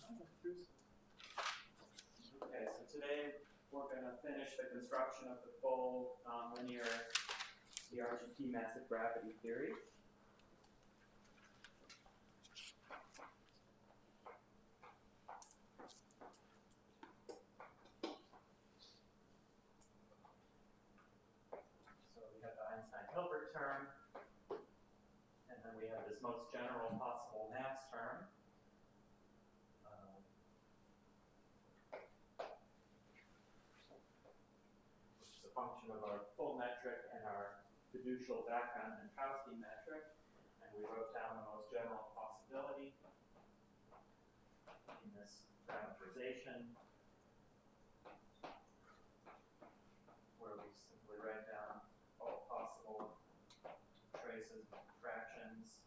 Okay, so today we're going to finish the construction of the full nonlinear DRGT massive gravity theory. So we have the Einstein-Hilbert term, and then we have this most general possible mass term. Which is a function of our full metric and our fiducial background Minkowski metric. And we wrote down the most general possibility in this parameterization, where we simply write down all possible traces of fractions.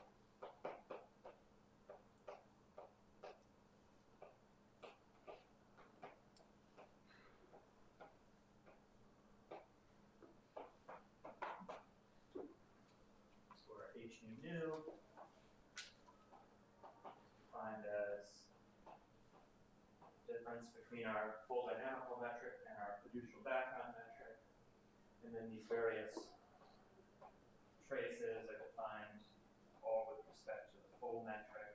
So our h nu nu defined as difference between our full dynamical metric and our fiducial background metric. And then these various traces are defined all with respect to the full metric.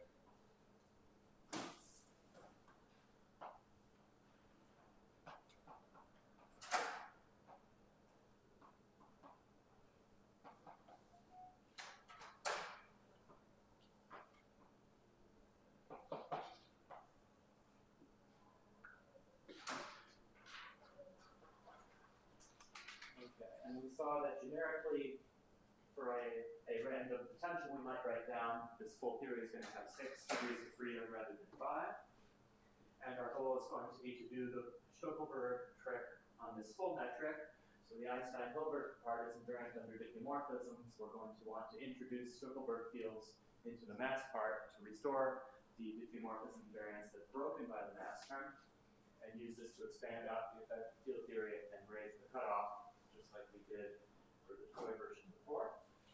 And we saw that generically, for a random potential, we might write down this full theory is going to have 6 degrees of freedom rather than 5. And our goal is going to be to do the Stoeckelberg trick on this full metric. So the Einstein-Hilbert part is invariant under diffeomorphisms. We're going to want to introduce Stoeckelberg fields into the mass part to restore the diffeomorphism invariance that's broken by the mass term, and use this to expand out the effective field theory and raise the cutoff, just like we did for the toy version before.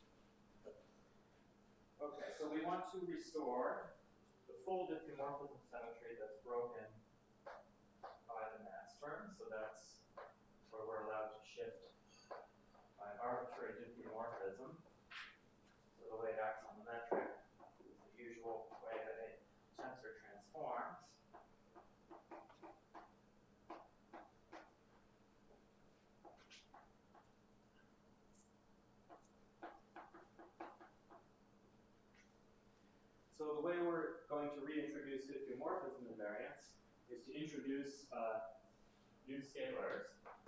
Okay, so we want to restore the full diffeomorphism symmetry that's broken by the mass term. So that's where we're allowed to shift by an arbitrary diffeomorphism. So the way it acts on the metric is the usual way that a tensor transforms. So the way we're going to reintroduce diffeomorphism invariance is to introduce new scalars.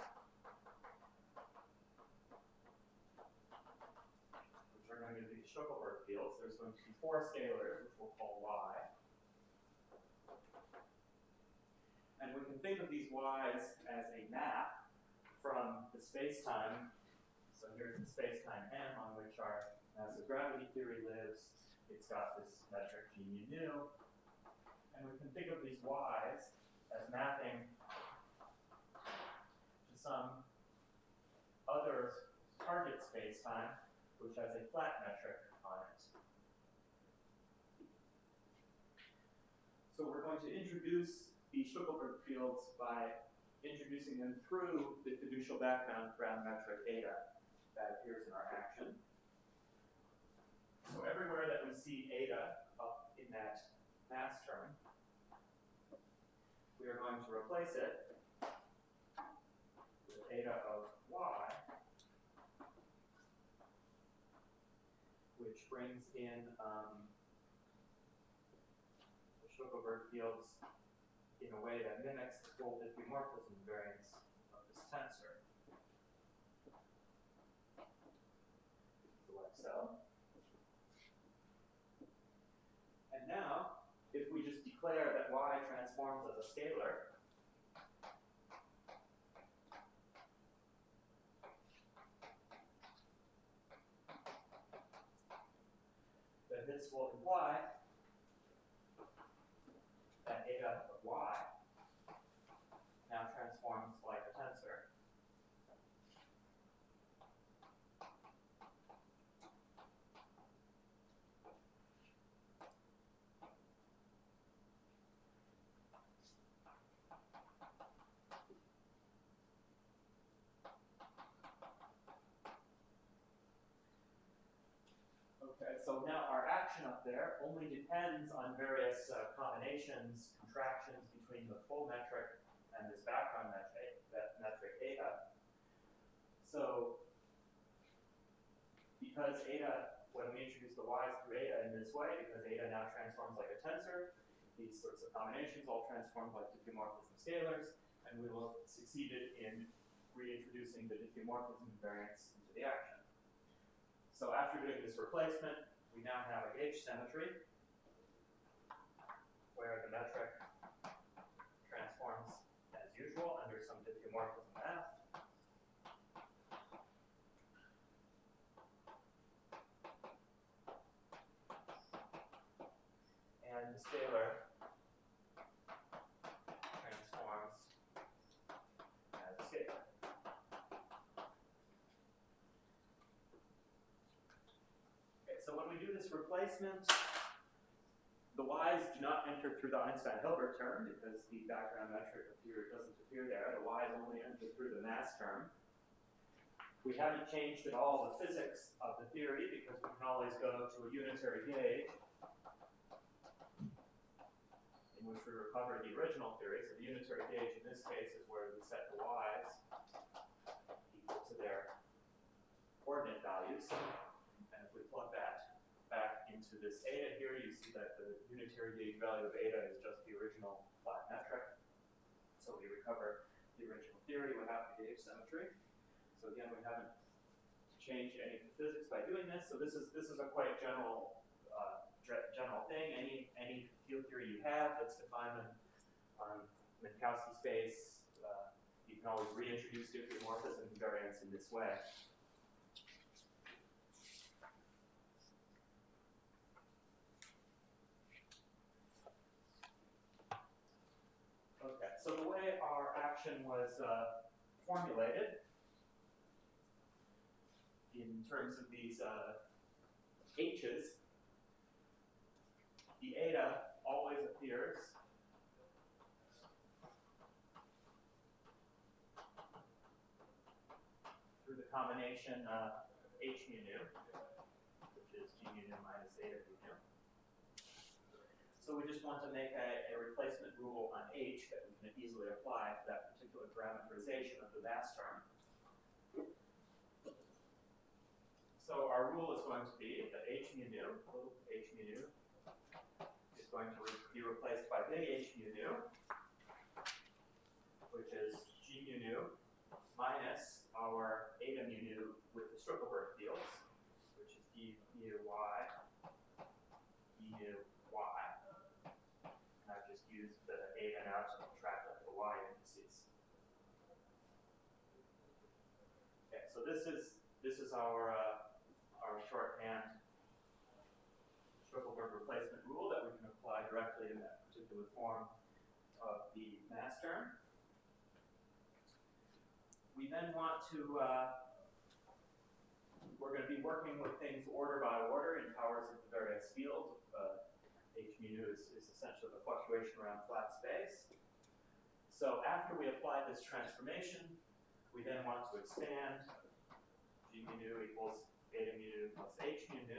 Which are going to be Stoeckelberg fields. There's going to be 4 scalars, which we'll call y. And we can think of these y's as a map from the space-time. So here's the space-time M on which our massive gravity theory lives. It's got this metric g mu nu. And we can think of these y's as mapping to some other target space-time which has a flat metric on it. So we're going to introduce the Stoeckelberg fields by introducing them through the fiducial background metric eta that appears in our action. So everywhere that we see eta up in that mass term, we are going to replace it with eta of y, which brings in the Stoeckelberg fields in a way that mimics the full diffeomorphism invariance of this tensor. So like so. And now, if we just declare that y transforms as a scalar, then this will imply that eta of y now transforms like a tensor. Okay, so now our action up there only depends on various combinations, contractions between the full metric and this background metric, that metric eta. So because eta, when we introduce the y's through eta in this way, because eta now transforms like a tensor, these sorts of combinations all transform like diffeomorphism scalars, and we will have succeeded in reintroducing the diffeomorphism invariance into the action. So after doing this replacement, we now have a gauge symmetry where the metric transforms as usual under some diffeomorphism F. And the scalar transforms as a scalar. Okay, so when we do this replacement, the y's do not enter through the Einstein-Hilbert term because the background metric doesn't appear there. The y's only enter through the mass term. We haven't changed at all the physics of the theory because we can always go to a unitary gauge in which we recover the original theory. So the unitary gauge in this case is where we set the y's equal to their coordinate values. And if we plug that back into this eta here, you see that the unitary gauge value of eta is just the original flat metric. So we recover the original theory without the gauge symmetry. So again, we haven't changed any of the physics by doing this. So this is a quite general thing. Any field theory you have that's defined on Minkowski space, you can always reintroduce diffeomorphism invariance in this way. Okay, so the way our action was formulated in terms of these h's, the eta always appears through the combination h mu nu, which is g mu nu minus eta mu nu. So we just want to make a replacement rule on h that we can easily apply to that particular parameterization of the mass term. So our rule is going to be that h mu nu, is going to be replaced by big H mu nu, which is G mu nu minus our eta mu nu with the Strickleberg fields, which is E mu y, E mu y. And I've just used the eta now to track up the y indices. Okay, so this is our shorthand Strickleberg replacement rule that we can apply directly in that particular form of the mass term. We then want to, we're going to be working with things order by order in powers of the various fields. H mu nu is essentially the fluctuation around flat space. So after we apply this transformation, we then want to expand G mu nu equals eta mu nu plus H mu nu.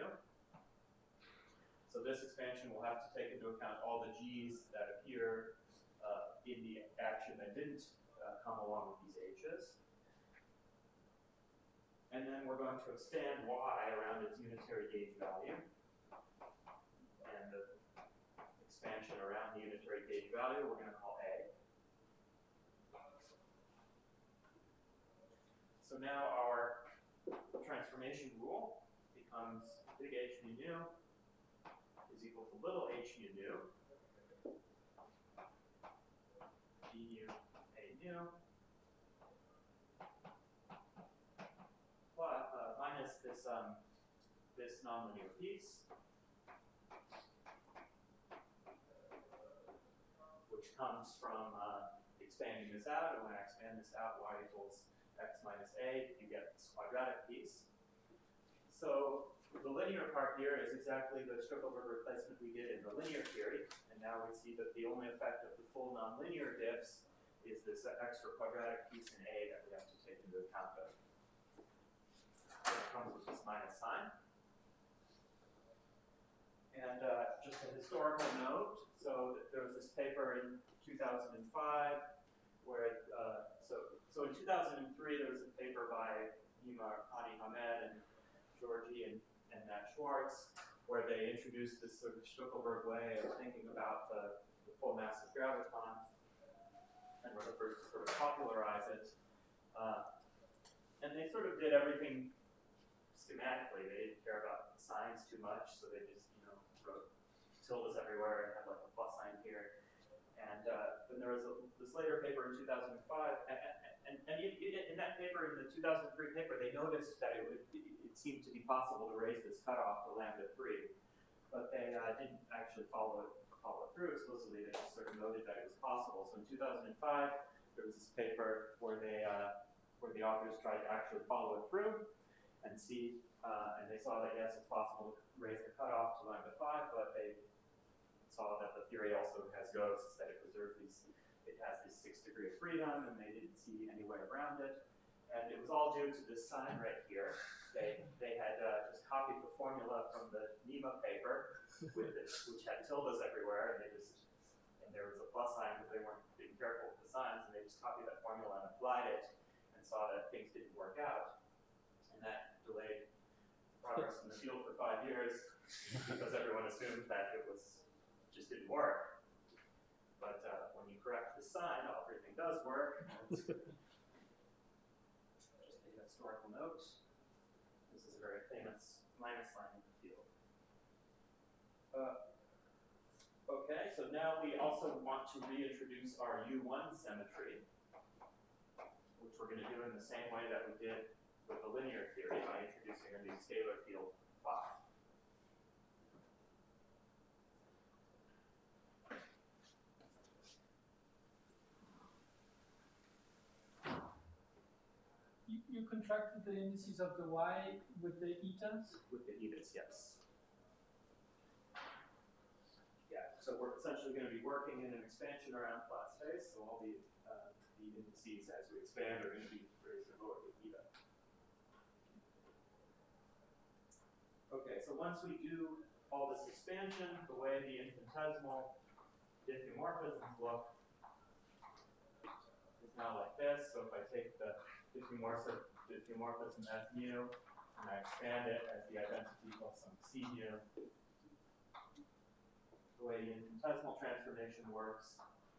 So this expansion will have to take into account all the g's that appear in the action that didn't come along with these h's. And then we're going to expand y around its unitary gauge value. And the expansion around the unitary gauge value we're going to call A. So now our transformation rule becomes big H mu nu is equal to little h mu nu, d mu a nu, plus minus this nonlinear piece, which comes from expanding this out. And when I expand this out, y equals x minus a, you get this quadratic piece. So the linear part here is exactly the Strickleberg replacement we did in the linear theory, and now we see that the only effect of the full nonlinear diffs is this extra quadratic piece in A that we have to take into account of. So it comes with this minus sign. And just a historical note, so there was this paper in 2005 where, so in 2003 there was a paper by Nima Hamed and Georgi and Matt Schwartz where they introduced this sort of Stuckelberg way of thinking about the full massive graviton and were the first to sort of popularize it. And they sort of did everything schematically. They didn't care about the signs too much, so they just, wrote tildes everywhere and had like a plus sign here. And then there was this later paper in 2005, and in that paper, in the 2003 paper, they noticed that it seemed to be possible to raise this cutoff to lambda 3, but they didn't actually follow it through. Explicitly, they just sort of noted that it was possible. So in 2005, there was this paper where the authors tried to actually follow it through and see, and they saw that yes, it's possible to raise the cutoff to lambda 5, but they saw that the theory also has ghosts, that it has this 6th degree of freedom, and they didn't see any way around it. And it was all due to this sign right here. They had just copied the formula from the Nima paper, which had tildes everywhere, and there was a plus sign because they weren't being careful with the signs, and they just copied that formula and applied it, and saw that things didn't work out. And that delayed progress in the field for 5 years because everyone assumed that it just didn't work. But when you correct the sign, everything does work. Just a historical note. This is a very famous minus line in the field. Okay, so now we also want to reintroduce our U1 symmetry, which we're going to do in the same way that we did with the linear theory by introducing a new scalar field phi. You contracted the indices of the y with the etas? With the etas, yes. Yeah, so we're essentially going to be working in an expansion around flat space, so all the indices as we expand are going to be raised or lowered with eta. Okay, so once we do all this expansion, the way the infinitesimal diffeomorphisms look is now like this. So if I take the diffeomorphism as mu, and I expand it as the identity plus some c mu, the way the infinitesimal transformation works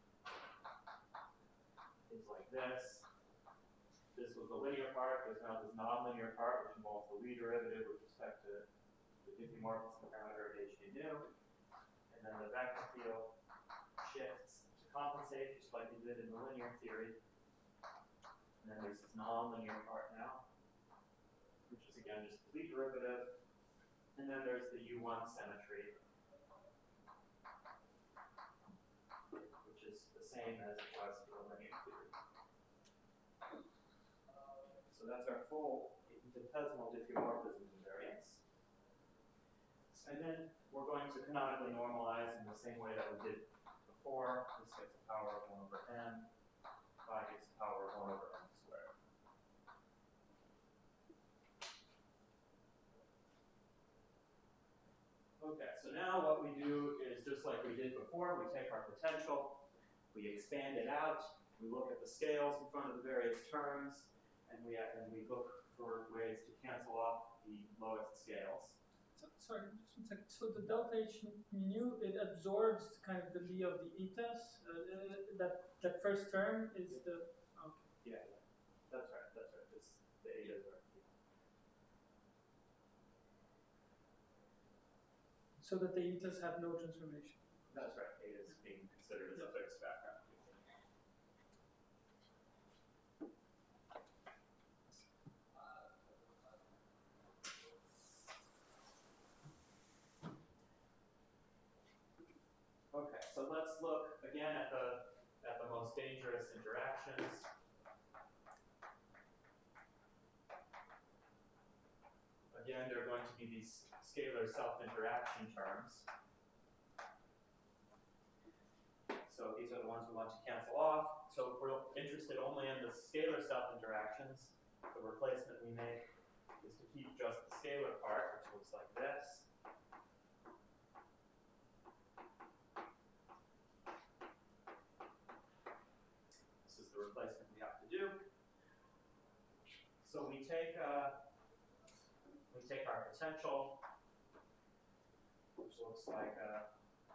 is like this. This was the linear part. There's now this nonlinear part, which involves the Lie derivative with respect to the diffeomorphism parameter of h nu. And then the vector field shifts to compensate, just like we did in the linear theory. And then there's this nonlinear part now, which is again just the Lie derivative. And then there's the U1 symmetry, which is the same as it was for the linear theory. So that's our full infinitesimal diffeomorphism invariance. And then we're going to canonically normalize in the same way that we did before. This gets the power of 1 over n. Phi gets the power of 1 over n squared. Okay, so now what we do is just like we did before, we take our potential, we expand it out, we look at the scales in front of the various terms, and we look for ways to cancel off the lowest scales. Sorry, just 1 second. So the delta H mu, it absorbs kind of the Lie of the etas. That first term is the. Okay. Yeah, that's right. The etas are. So that the etas have no transformation. That's right. Etas being considered as a fixed background. Okay, so let's look again at the most dangerous interactions. Again, there are going to be these scalar self-interaction terms. So these are the ones we want to cancel off. So if we're interested only in the scalar self-interactions, the replacement we make is to keep just the scalar part, which looks like this. potential, which looks like a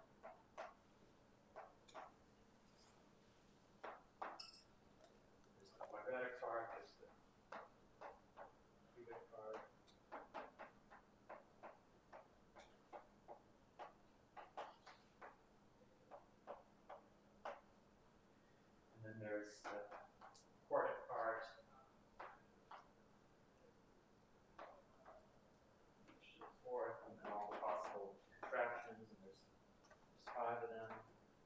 there's the quadratic part, there's the cubic part. And then there's the quartic part, which is the fourth, and then all the possible contractions, and there's 5 of them.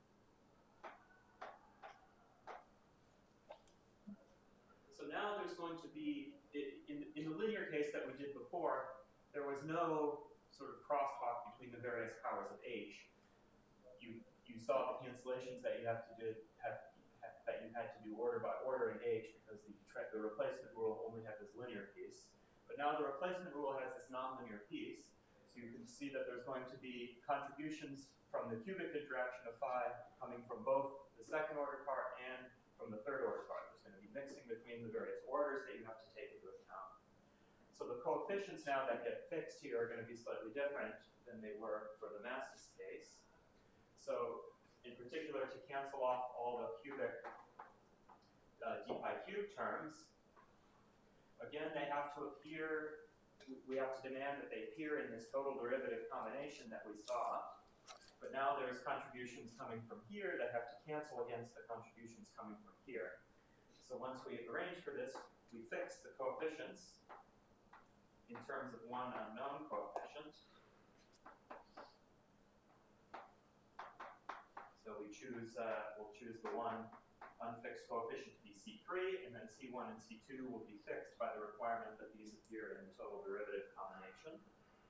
So now there's going to be, in the linear case that we did before, there was no sort of crosstalk between the various powers of h. You saw the cancellations that you had to do order by order in h because the replacement rule only had this linear piece. But now the replacement rule has this nonlinear piece, so you can see that there's going to be contributions from the cubic interaction of phi coming from both the second order part and from the third order part. There's going to be mixing between the various orders that you have to take into account. So the coefficients now that get fixed here are going to be slightly different than they were for the masses case. So in particular, to cancel off all the cubic d pi cubed terms, again, they have to appear, we have to demand that they appear in this total derivative combination that we saw. But now there's contributions coming from here that have to cancel against the contributions coming from here. So once we arrange for this, we fix the coefficients in terms of one unknown coefficient. So we choose, we'll choose the one unfixed coefficient to be C3, and then C1 and C2 will be fixed by the requirement that these appear in the total derivative combination.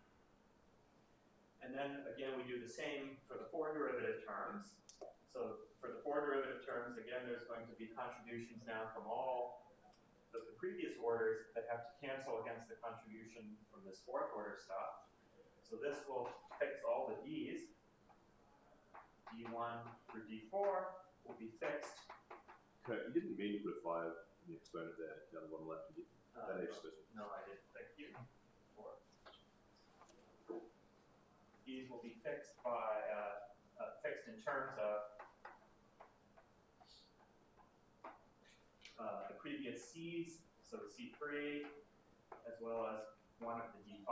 And then again, we do the same for the 4 derivative terms. So for the 4 derivative terms, again, there's going to be contributions now from all the previous orders that have to cancel against the contribution from this 4th order stuff. So this will fix all the d's. D1 through D4 will be fixed. Okay, you didn't mean to put a 5 in the exponent there, down the bottom left, did you? That H special. No, I didn't. Thank you. These will be fixed by fixed in terms of the previous C's, so C3, as well as one of the D5.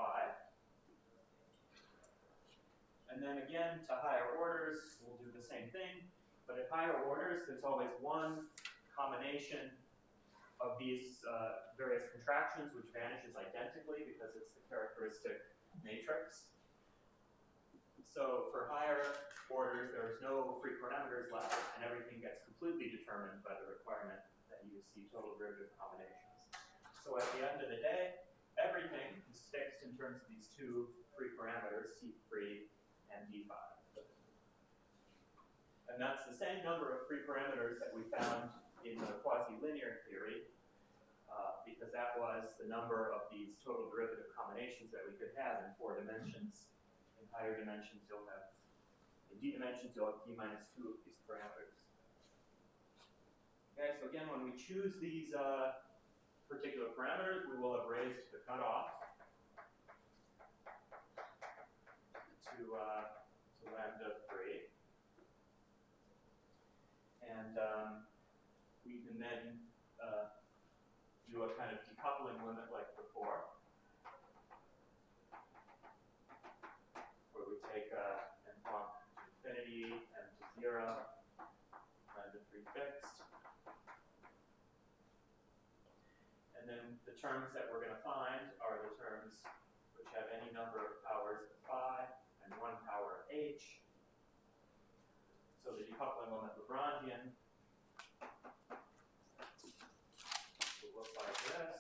And then again, to higher orders, we'll do the same thing. But at higher orders, there's always one combination of these various contractions, which vanishes identically because it's the characteristic matrix. So for higher orders, there's no free parameters left, and everything gets completely determined by the requirement that you see total derivative combinations. So at the end of the day, everything is fixed in terms of these 2 free parameters, C3 and D5. And that's the same number of free parameters that we found in the quasi-linear theory, because that was the number of these total derivative combinations that we could have in 4 dimensions. In higher dimensions, you'll have, in d dimensions, you'll have d minus 2 of these parameters. Okay, so again, when we choose these particular parameters, we will have raised the cutoff to lambda 3. And we can then do a kind of decoupling limit like before, where we take n plonk to infinity and to 0, lambda 3 fixed. And then the terms that we're going to find are the terms which have any number of powers of phi and 1 power of h. So the decoupling limit Lagrangian will look like this.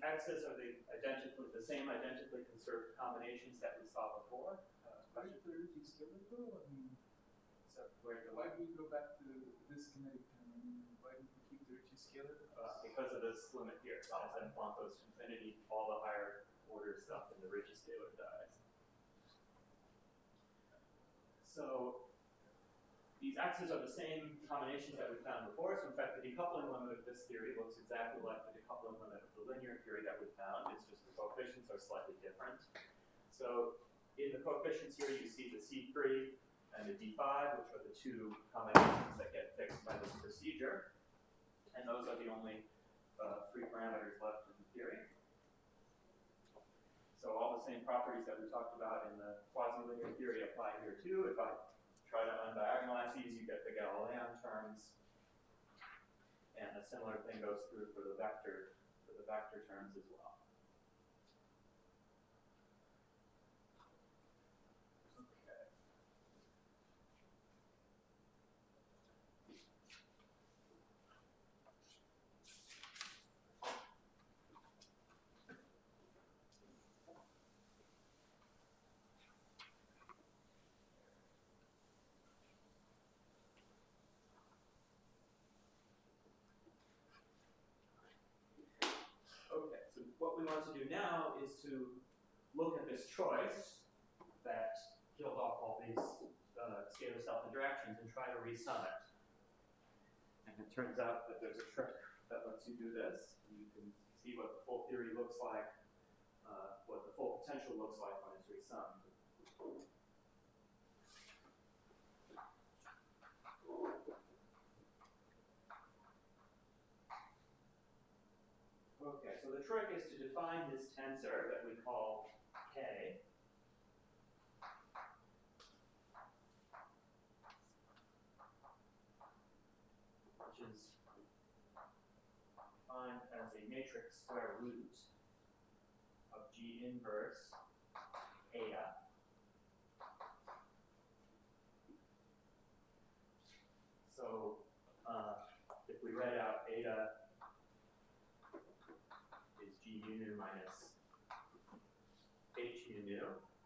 x's are the same identically conserved combinations that we saw before. Why did the Ricci scalar go? I mean, So where why do we go back to this kinetic term? I mean, why did we keep the Ricci scalar? because of this limit here, as n goes to infinity, all the higher order stuff in the Ricci scalar dies. So these x's are the same combinations that we found before. So in fact, the decoupling limit of this theory looks exactly like the decoupling limit of the linear theory that we found. It's just the coefficients are slightly different. So in the coefficients here, you see the C3 and the D5, which are the two combinations that get fixed by this procedure. And those are the only free parameters left in the theory. So all the same properties that we talked about in the quasi-linear theory apply here too. If I try to undiagonalize these, you get the Galilean terms. And a similar thing goes through for the vector terms as well. Okay. Okay, so what we want to do now is to look at this choice that killed off all these scalar self-interactions and try to resum it. And it turns out that there's a trick that lets you do this. You can see what the full theory looks like, what the full potential looks like when it's resummed. Okay, so the trick is to define this tensor that we call K. Which is defined as a matrix square root of G inverse eta. So if we write out eta is G mu nu minus H mu nu.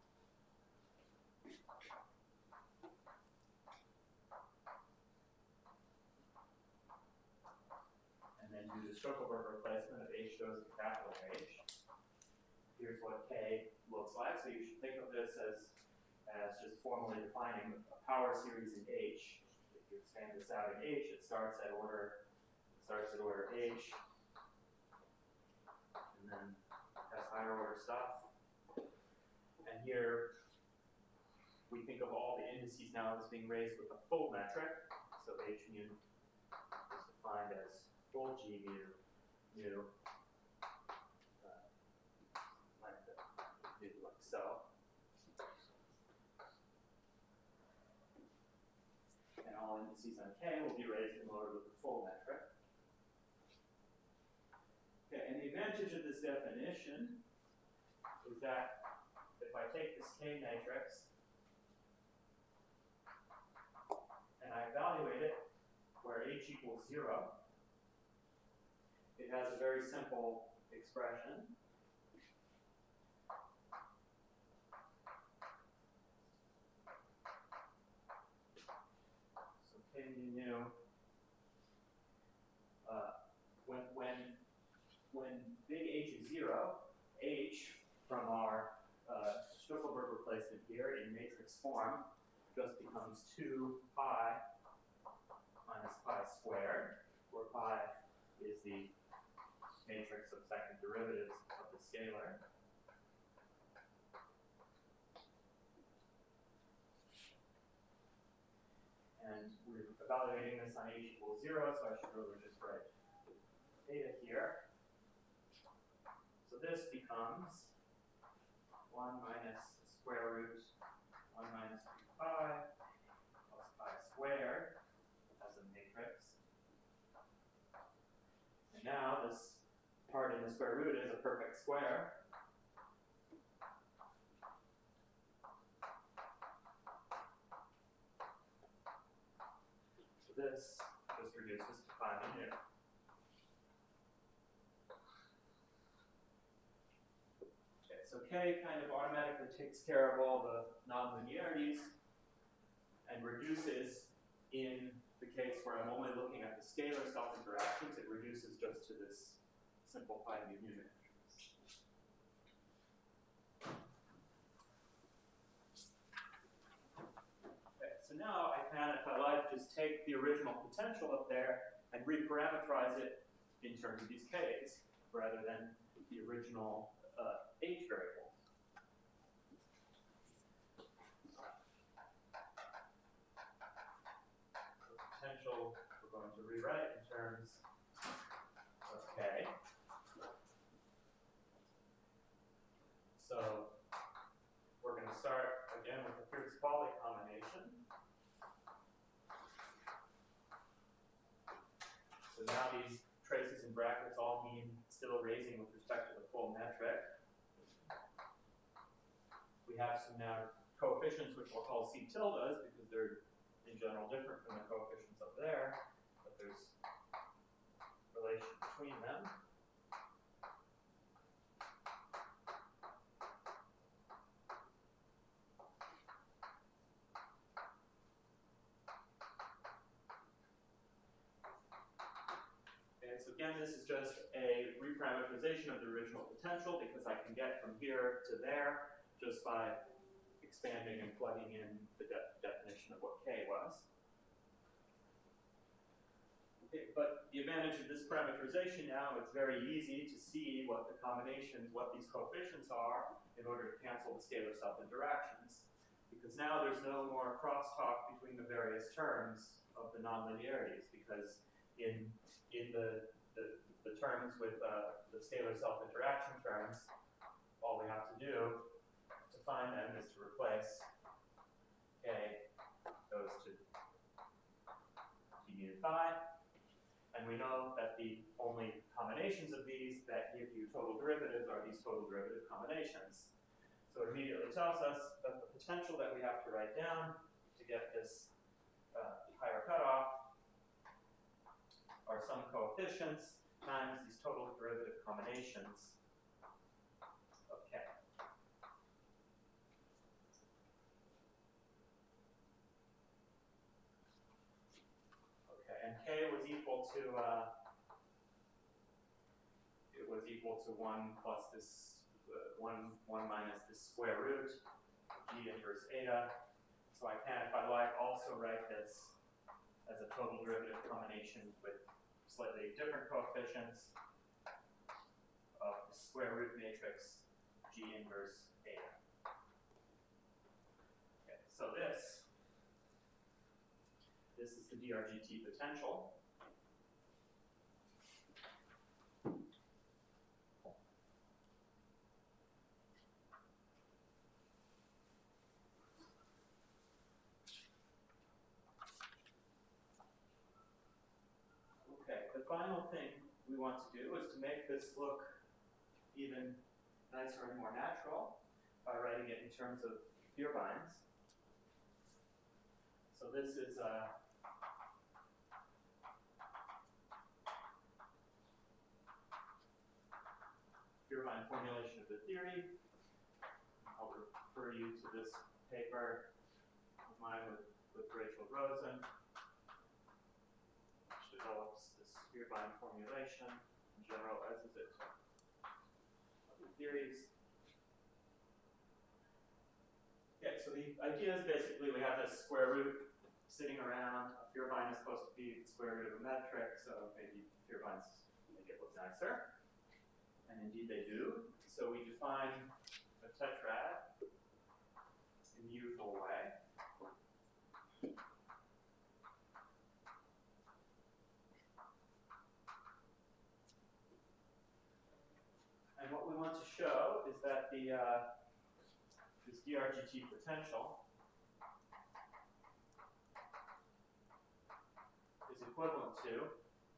And then do the Stoekelberg replacement of H goes to capital H. Here's what K looks like. So you should think of this as just formally defining a power series in H. If you expand this out in H, it starts at order H, and then has higher order stuff. And here we think of all the indices now as being raised with a full metric. So H mu is defined as full G mu nu, like so. And all indices on K will be raised in order with the full metric. Okay, and the advantage of this definition is that if I take this K matrix and I evaluate it where H equals 0, it has a very simple expression. So K mu nu, when big H is 0, H from our Stoekelberg replacement here in matrix form just becomes 2 pi minus pi squared, where pi is the matrix of second derivatives of the scalar. And we're evaluating this on H equals 0, so I should really just write theta here. So this becomes 1 minus square root 1 minus 2 pi plus pi squared as a matrix. And now this part in the square root is a perfect square. So this just reduces to pi mu nu. so K kind of automatically takes care of all the nonlinearities and reduces in the case where I'm only looking at the scalar self-interactions, it reduces just to this simplified mu matrix. Okay, so now I can, if I like, just take the original potential up there and reparameterize it in terms of these K's rather than the original H variables. The potential we're going to rewrite in terms of K. So we're going to start again with the Hertz-Pauli combination. So now these traces in brackets all mean still raising with respect to the full metric. We have some now coefficients which we'll call C tildes because they're in general different from the coefficients up there, but there's relation between them. Okay, so again, this is just a reparameterization of the original potential because I can get from here to there just by expanding and plugging in the definition of what K was. Okay, but the advantage of this parameterization now, it's very easy to see what the combinations, what these coefficients are in order to cancel the scalar self-interactions. Because now there's no more crosstalk between the various terms of the nonlinearities because in the terms with the scalar self-interaction terms, all we have to do to find them is to replace K goes to d mu phi, and we know that the only combinations of these that give you total derivatives are these total derivative combinations. So it immediately tells us that the potential that we have to write down to get this higher cutoff are some coefficients times these total derivative combinations of K. Okay, and K was equal to it was equal to 1 plus this 1 minus this square root G inverse eta. So I can, if I like, also write this as a total derivative combination with slightly different coefficients of the square root matrix G inverse eta. Okay, so this is the DRGT potential. Okay, the final thing we want to do is to make this look even nicer and more natural by writing it in terms of Vierbeins. So this is a Vierbein formulation of the theory. I'll refer you to this paper of mine with Rachel Rosen, which develops this Vierbein formulation and generalizes it to other theories. Okay, so the idea is basically we have this square root sitting around. Vierbein is supposed to be the square root of a metric, so maybe Vierbeins make it look nicer. And indeed they do. So we define a tetrad in the usual way. And what we want to show is that this DRGT potential is equivalent to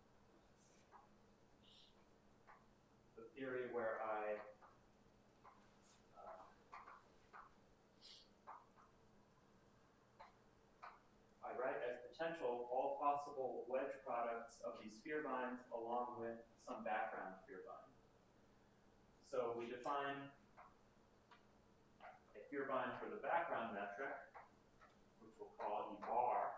the theory where I write as potential all possible wedge products of these Vierbeins along with some background Vierbein. So we define Vierbein for the background metric, which we'll call E bar.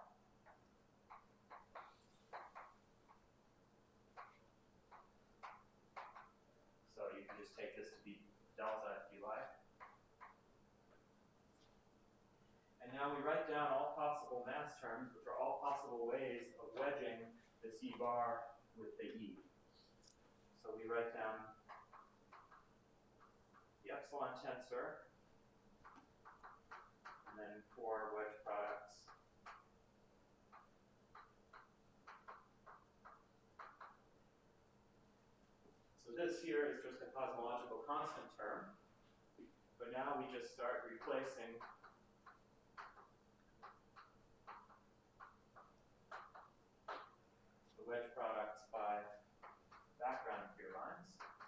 So you can just take this to be delta if you like. And now we write down all possible mass terms, which are all possible ways of wedging this E bar with the E. So we write down the epsilon tensor, and then 4 wedge products. So this here is just a cosmological constant term, but now we just start replacing the wedge products by background Vierbeins.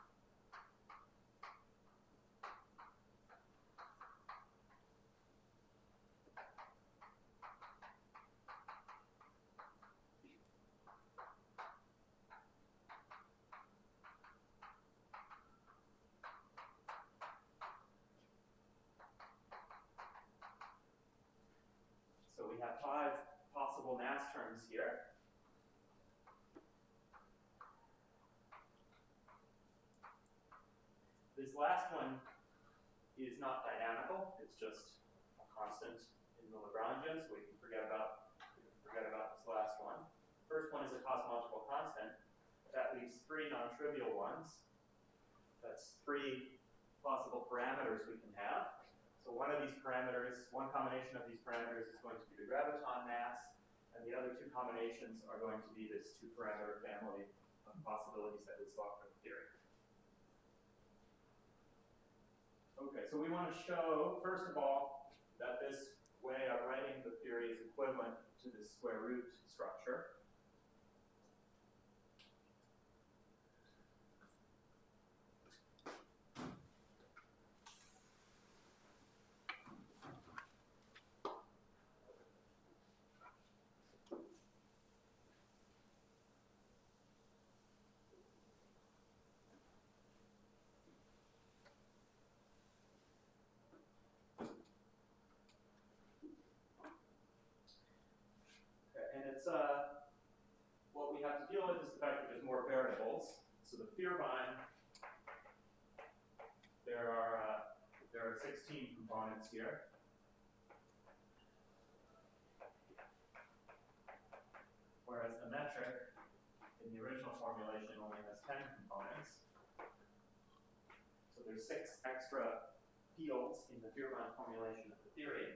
So we have 5 possible mass terms here. This last one is not dynamical, it's just a constant in the Lagrangian, so we can forget about this last one. First one is a cosmological constant. That leaves 3 non-trivial ones. That's 3 possible parameters we can have. So one combination of these parameters is going to be the graviton mass, and the other 2 combinations are going to be this 2-parameter family of possibilities that we saw for the theory. Okay, so we want to show, first of all, that this way of writing the theory is equivalent to this square root structure. What we have to deal with is the fact that there's more variables. So the Vierbein, there are 16 components here. Whereas the metric in the original formulation only has 10 components. So there's 6 extra fields in the Vierbein formulation of the theory.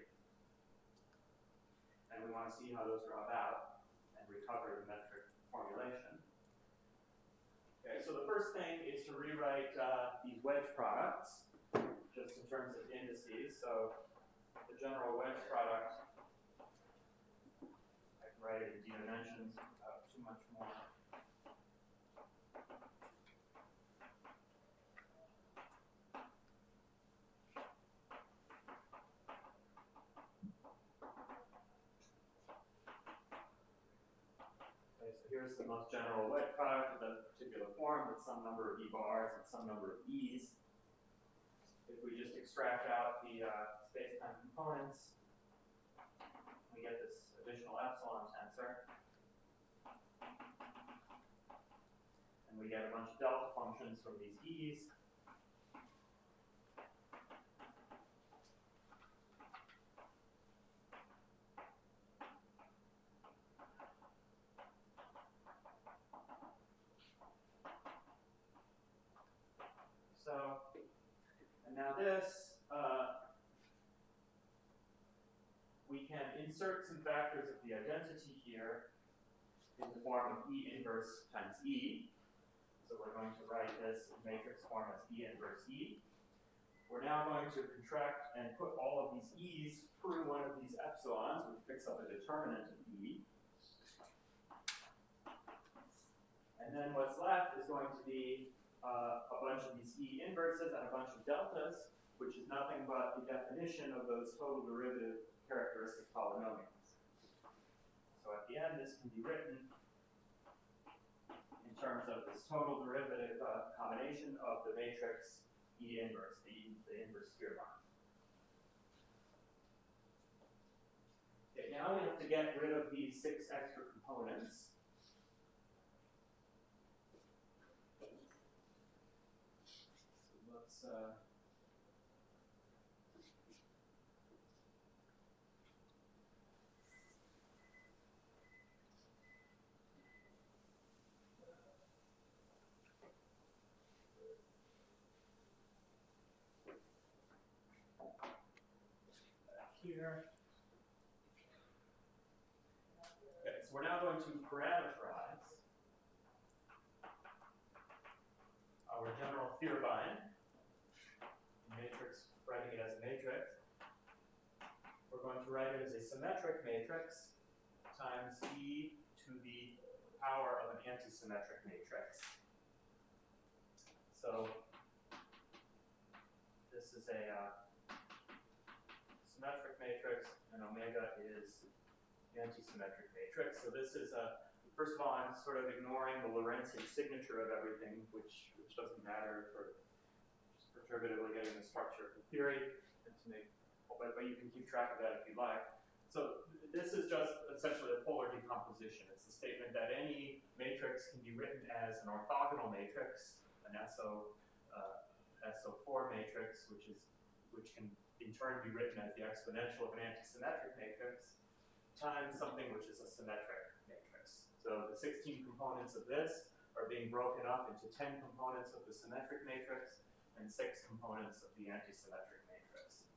And we want to see how those drop out and recover the metric formulation. Okay, so the first thing is to rewrite these wedge products, just in terms of indices. So the general wedge product, I can write it in d dimensions without too much more. Here's the most general wedge product of a particular form with some number of E bars and some number of E's. If we just extract out the space-time components, we get this additional epsilon tensor. And we get a bunch of delta functions from these E's. So, and now this, we can insert some factors of the identity here in the form of E inverse times E. So we're going to write this in matrix form as E inverse E. We're now going to contract and put all of these E's through one of these epsilons, which picks up a determinant of E. And then what's left is going to be a bunch of these E inverses and a bunch of deltas, which is nothing but the definition of those total derivative characteristic polynomials. So at the end, this can be written in terms of this total derivative combination of the matrix E inverse, the inverse Vierbein. now we have to get rid of these 6 extra components. So let's here. Okay, so we're now going to parameterize our general Vierbein matrix, writing it as a matrix. We're going to write it as a symmetric matrix times e to the power of an antisymmetric matrix. So this is a symmetric matrix, and omega is the antisymmetric matrix. So this is first of all, I'm sort of ignoring the Lorentzian signature of everything, which doesn't matter for just perturbatively getting the structure of the theory, and to make, but you can keep track of that if you like. So this is just essentially a polar decomposition. It's a statement that any matrix can be written as an orthogonal matrix, an SO4 matrix, which can in turn be written as the exponential of an antisymmetric matrix, times something which is a symmetric matrix. So the 16 components of this are being broken up into 10 components of the symmetric matrix and 6 components of the antisymmetric matrix.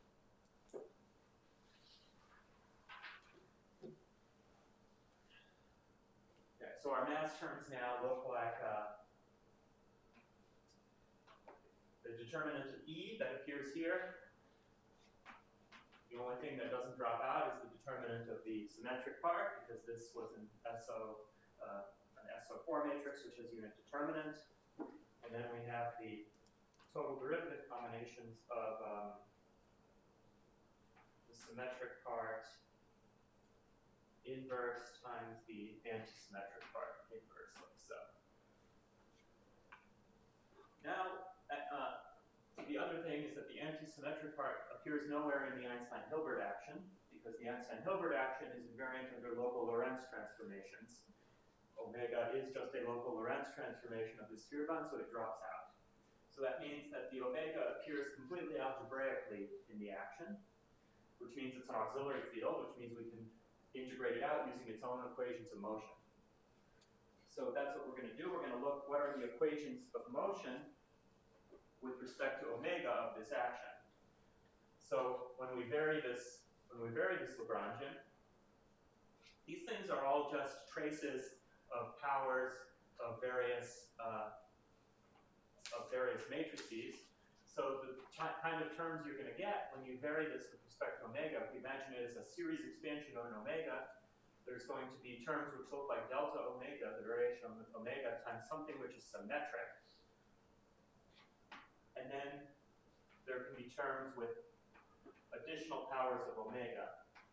Okay, so our mass terms now look like the determinant of E that appears here. The only thing that doesn't drop out is the determinant of the symmetric part, because this was an SO4 matrix, which has unit determinant. And then we have the total derivative combinations of the symmetric part inverse times the antisymmetric part inverse, like so. Now, the other thing is that the antisymmetric part appears nowhere in the Einstein-Hilbert action, because the Einstein-Hilbert action is invariant under local Lorentz transformations. Omega is just a local Lorentz transformation of this Vierbein, so it drops out. So that means that the omega appears completely algebraically in the action, which means it's an auxiliary field, which means we can integrate it out using its own equations of motion. So that's what we're going to do. We're going to look what are the equations of motion with respect to omega of this action. So when we vary this Lagrangian, these things are all just traces of powers of various matrices. So the kind of terms you're going to get when you vary this with respect to omega, if we imagine it as a series expansion of an omega, there's going to be terms which look like delta omega, the variation of omega, times something which is symmetric. And then there can be terms with additional powers of omega.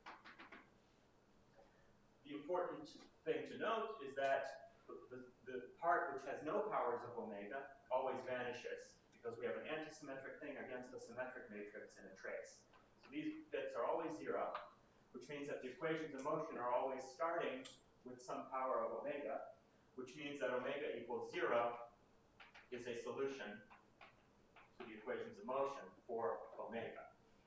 The important thing to note is that the part which has no powers of omega always vanishes, because we have an antisymmetric thing against a symmetric matrix in a trace. So these bits are always 0, which means that the equations of motion are always starting with some power of omega, which means that omega equals 0 is a solution to the equations of motion for omega.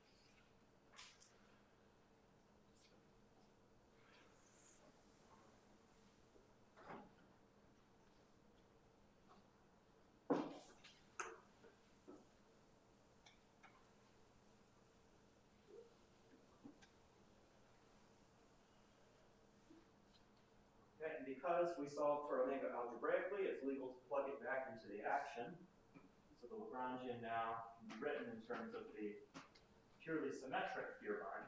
Okay, and because we solved for omega algebraically, it's legal to plug it back into the action. So the Lagrangian now can be written in terms of the purely symmetric Vierbein,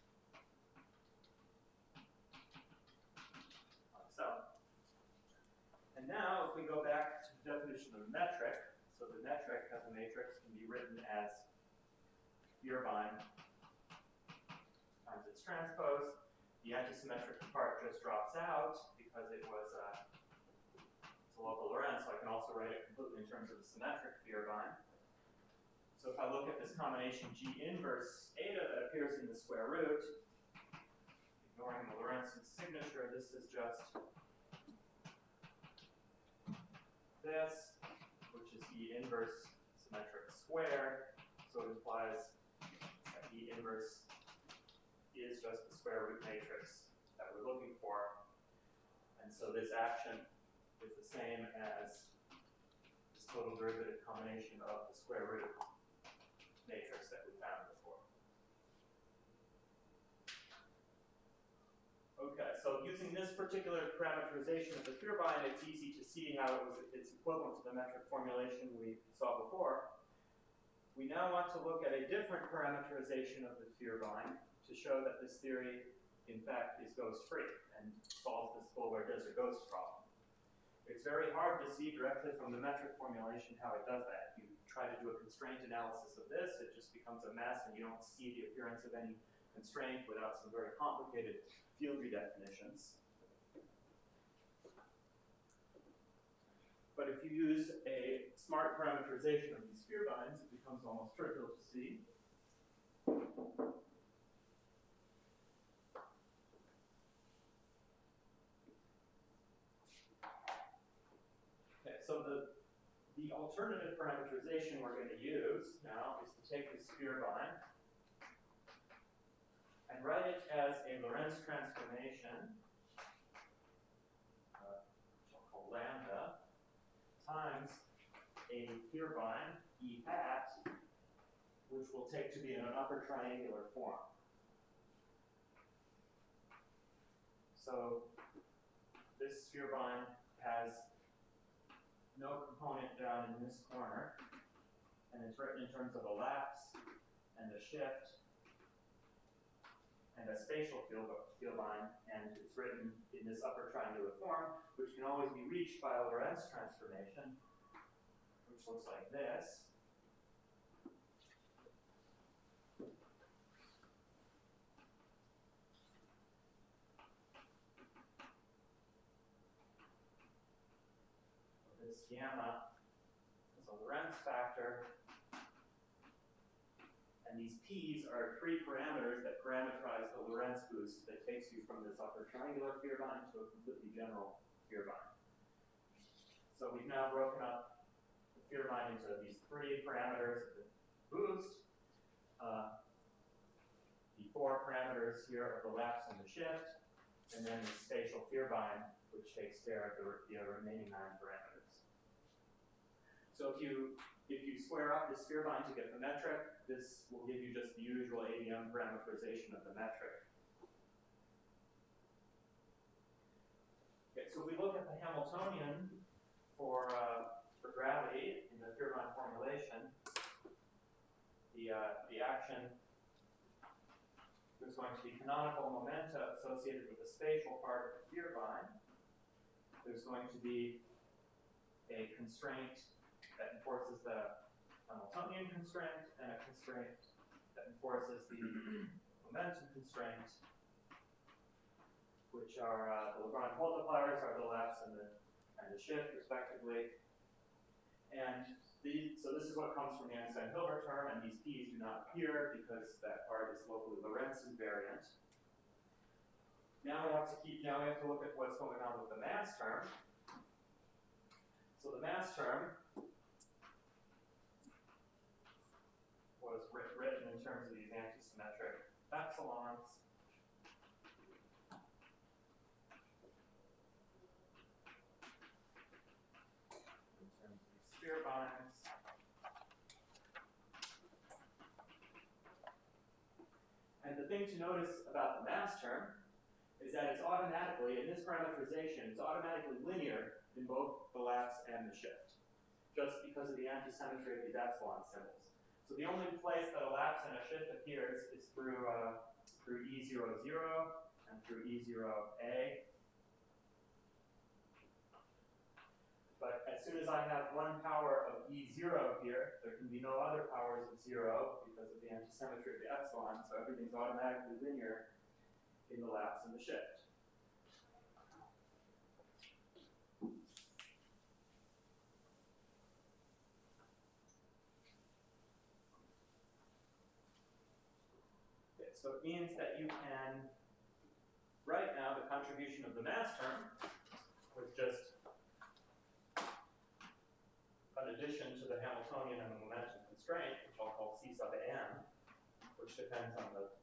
like so. And now if we go back to the definition of metric, so the metric as a matrix can be written as Vierbein times its transpose. The antisymmetric part just drops out because it was it's a local Lorentz, so I can also write it completely in terms of the symmetric Vierbein. So if I look at this combination G inverse eta that appears in the square root, ignoring the Lorentzian signature, this is just this, which is E inverse symmetric squared. So it implies that E inverse is just the square root matrix that we're looking for. And so this action is the same as this total derivative combination of the square root matrix that we found before. Okay, so using this particular parameterization of the Vierbein, it's easy to see how it's equivalent to the metric formulation we saw before. We now want to look at a different parameterization of the Vierbein to show that this theory, in fact, is ghost-free and solves this polar desert ghost problem. It's very hard to see directly from the metric formulation how it does that. If you try to do a constraint analysis of this, it just becomes a mess and you don't see the appearance of any constraint without some very complicated field redefinitions. But if you use a smart parameterization of these Vierbeins, it becomes almost trivial to see. Okay, so the alternative parameterization we're going to use now is to take this Vierbein and write it as a Lorentz transformation, which I'll call lambda, times a Vierbein, E hat, which we'll take to be in an upper triangular form. So this Vierbein has no component down in this corner, and it's written in terms of a lapse and a shift and a spatial Vierbein, and it's written in this upper triangular form, which can always be reached by a Lorentz transformation, which looks like this. This gamma is a Lorentz factor, and these p's are three parameters that parameterize the Lorentz boost that takes you from this upper triangular Vierbein to a completely general Vierbein. So we've now broken up the Vierbein into these three parameters of the boost. The four parameters here are the lapse and the shift, and then the spatial Vierbein, which takes care of the remaining 9 parameters. So if you square up this Vierbein to get the metric, this will give you just the usual ADM parameterization of the metric. Okay, so if we look at the Hamiltonian for gravity in the Vierbein formulation, the action is going to be canonical momenta associated with the spatial part of the Vierbein. There's going to be a constraint that enforces the Hamiltonian constraint and a constraint that enforces the momentum constraint, which are the Lagrange multipliers are the lapse and the shift, respectively. And so this is what comes from the Einstein-Hilbert term, and these p's do not appear because that part is locally Lorentz invariant. Now we have to look at what's going on with the mass term. So the mass term was written in terms of these antisymmetric epsilons. In terms of these Vierbeins. And the thing to notice about the mass term is that it's automatically, in this parameterization, it's automatically linear in both the lapse and the shift, just because of the antisymmetry of these epsilon symbols. So the only place that a lapse and a shift appears is through E00 and through E0A. But as soon as I have one power of E0 here, there can be no other powers of 0 because of the antisymmetry of the epsilon, so everything's automatically linear in the lapse and the shift. Okay, so it means that you can right now, the contribution of the mass term was just an addition to the Hamiltonian and the momentum constraint, which I'll call C sub m, which depends on the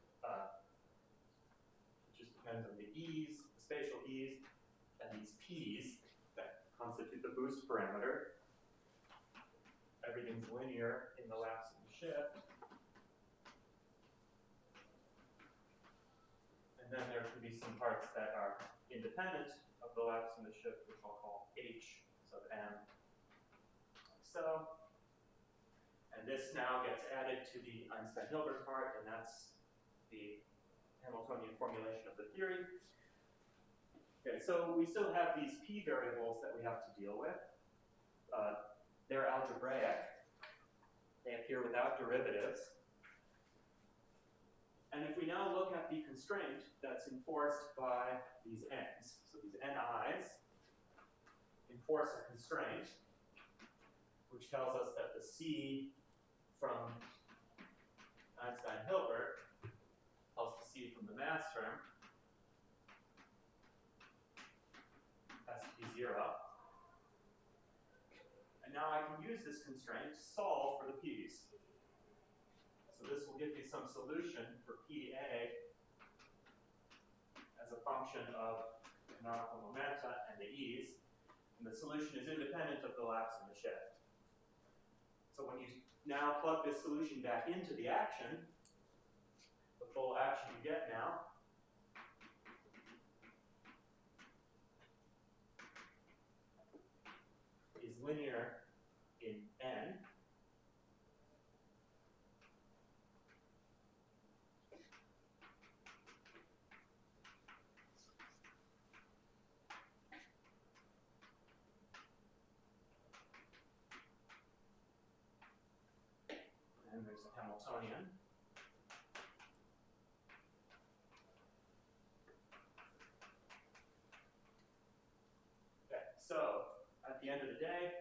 e's, the spatial e's, and these p's that constitute the boost parameter. Everything's linear in the lapse and the shift. And then there can be some parts that are independent of the lapse and the shift, which I'll call h sub m. Like so. And this now gets added to the Einstein-Hilbert part, and that's the Hamiltonian formulation of the theory. Okay, so we still have these p variables that we have to deal with. They're algebraic. They appear without derivatives. And if we now look at the constraint that's enforced by these n's, so these ni's enforce a constraint, which tells us that the c from Einstein-Hilbert plus the c from the mass term has to be 0. And now I can use this constraint to solve for the p's. So this will give me some solution for PA as a function of canonical momenta and the e's. And the solution is independent of the lapse and the shift. So when you now plug this solution back into the action, the full action you get now is linear in n. And there's a Hamiltonian. Okay, so at the end of the day,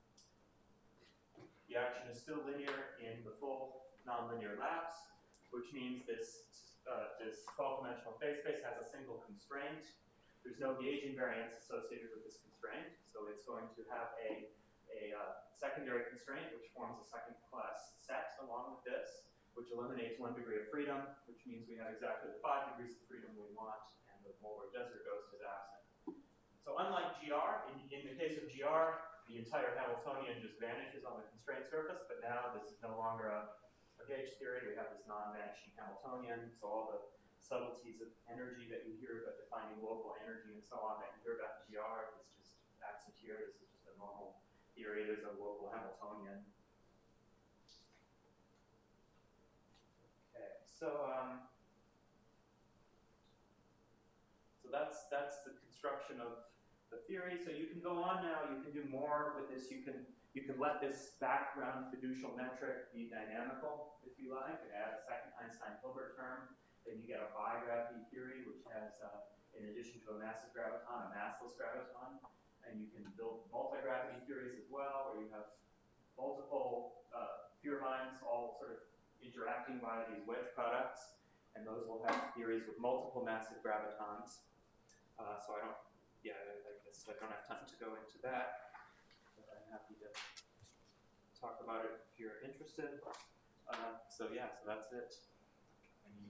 the action is still linear in the full nonlinear lapse, which means this 12-dimensional phase space has a single constraint. There's no gauge invariance associated with this constraint, so it's going to have a secondary constraint, which forms a second-class set along with this, which eliminates 1 degree of freedom, which means we have exactly the 5 degrees of freedom we want, and the molar desert ghost is absent. So unlike GR, in the case of GR, the entire Hamiltonian just vanishes on the constraint surface, but now this is no longer a gauge theory. We have this non-vanishing Hamiltonian, so all the subtleties of energy that you hear about defining local energy and so on that you hear about GR is just absent here. This is just a normal theory. There's a local Hamiltonian. Okay, so that's the construction of the theory. So you can go on now. You can do more with this. You can let this background fiducial metric be dynamical, if you like, and add a second Einstein-Hilbert term. Then you get a bigravity theory, which has, in addition to a massive graviton, a massless graviton. And you can build multi-gravity theories as well, where you have multiple pure lines all sort of interacting via these wedge products. And those will have theories with multiple massive gravitons. So I guess I don't have time to go into that. But I'm happy to talk about it if you're interested. So that's it. Any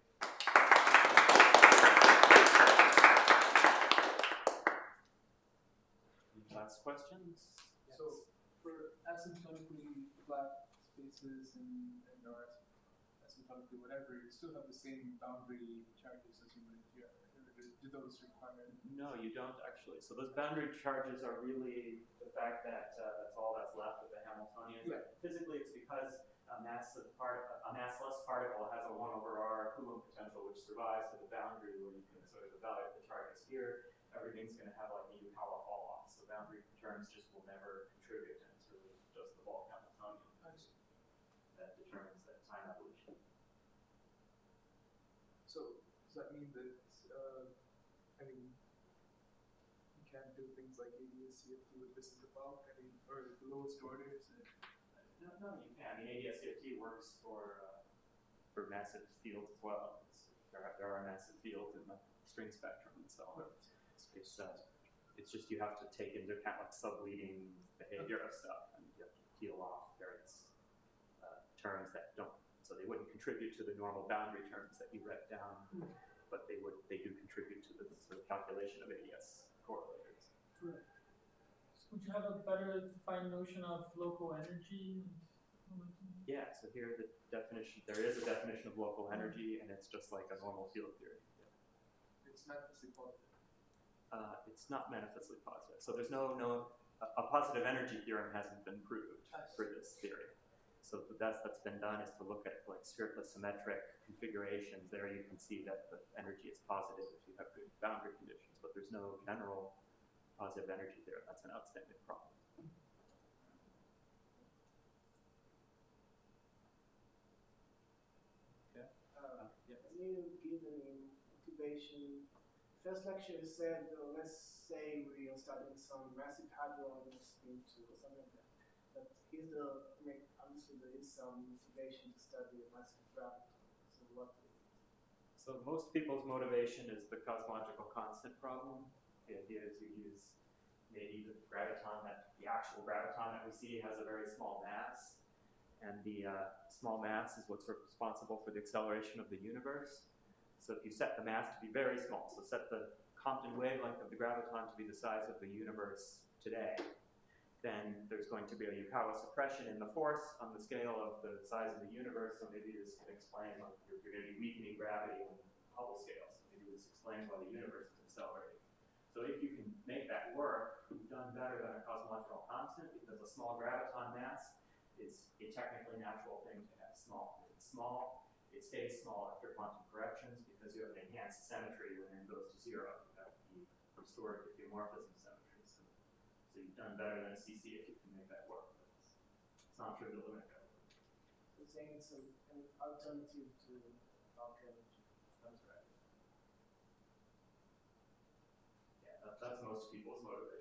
last questions? Yes. So for asymptotically flat spaces and or asymptotically whatever, you still have the same boundary charges as you would here. Do those require? No, you don't actually. So those boundary charges are really the fact that that's all that's left of the Hamiltonian. Yeah. Physically, it's because a massless particle has a 1/r Coulomb potential, which survives to the boundary where you can sort of evaluate the charges here. Everything's going to have like a Yukawa fall off. So boundary terms just will never contribute into just the bulk Hamiltonian. That determines that time evolution. So does that mean that you can't do things like ADS-CFT with this in the bulk? Or the lowest orders? No, you can. I mean, ADS-CFT works for massive fields as well. There are massive fields in the string spectrum and so on. It's just you have to take into account like subleading behavior of stuff, and you have to peel off various terms that don't. So they wouldn't contribute to the normal boundary terms that you write down, but they do contribute to the sort of calculation of AES correlators. Right. So would you have a better defined notion of local energy? Yeah, so here the definition, there is a definition of local energy, and it's just like a normal field theory. It's manifestly positive. It's not manifestly positive. So there's a positive energy theorem hasn't been proved for this theory. So the best that's been done is to look at like spherical symmetric configurations. There you can see that the energy is positive if you have good boundary conditions, but there's no general positive energy theorem. That's an outstanding problem. Okay. Yeah. Can you give any motivation? First lecture you said, let's say we are studying some massive hydro on the spin or something like that. But here's obviously there is some motivation to study a massive graviton. So what is it? So most people's motivation is the cosmological constant problem. The idea is you use maybe the graviton the actual graviton that we see has a very small mass, and the small mass is what's responsible for the acceleration of the universe. So if you set the mass to be very small, so set the Compton wavelength of the graviton to be the size of the universe today, then there's going to be a Yukawa suppression in the force on the scale of the size of the universe. So maybe this can explain like you're going to be weakening gravity on Hubble scales. So maybe this explains why the universe is accelerating. So if you can make that work, you've done better than a cosmological constant, because a small graviton mass is a technically natural thing to have small. It's small. It stays small after quantum corrections because you have an enhanced symmetry when n goes to 0. You have the restored diffeomorphism symmetry. So you've done better than a CC if you can make that work. But it's not true to limit that. You're saying it's an alternative to dark energy. That's right. Yeah, that's most people's motivation.